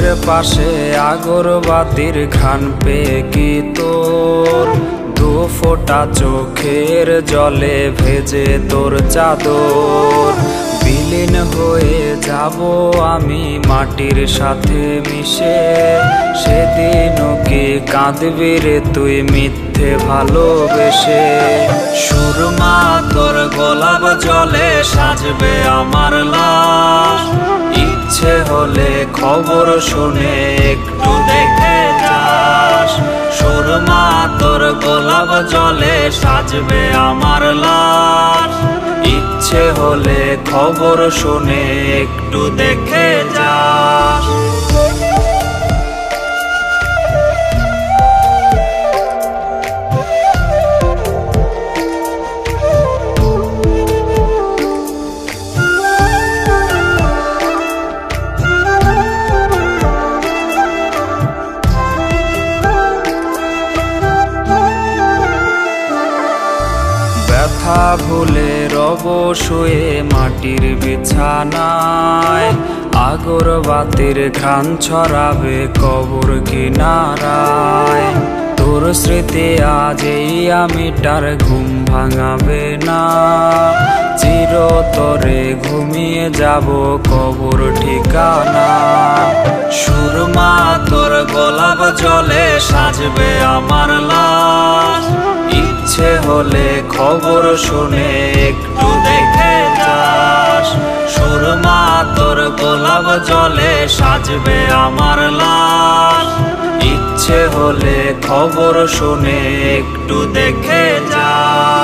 পাশে আগরবাতির ঘ্রাণ পেয়ে কি তোর দু ফোঁটা চোখের জলে ভেজে তোর চাদর। বিলীন হয়ে যাব আমি মাটির সাথে মিশে, সেদিনও কি কাঁদবি রে তুই মিথ্যে ভালোবেসে। সুরমা তোর গোলাপ জলে সাজবে আমার লাশ, ইচ্ছে হলে খবর শুনে একটু দেখে যাস। সুরমা তোর গোলাপ জলে সাজবে আমার লাশ, ইচ্ছে হলে খবর শুনে একটু দেখে যাস। ব্যথা ভুলে রব শুয়ে মাটির বিছানায়, আগরবাতির ঘ্রাণ ছড়াবে কবর কিনারায়। তোর স্মৃতি আজ এই আমিটার ঘুম ভাঙাবে না, চিরতরে ঘুমিয়ে যাব কবর ঠিকানা। সুরমা তোর গোলাপ জলে সাজবে আমার লাশ, ইচ্ছে হলে খবর শুনে একটু দেখে যাস। সুরমা তোর গোলাপ জলে সাজবে আমার লাশ, ইচ্ছে হলে খবর শুনে একটু দেখে যাস।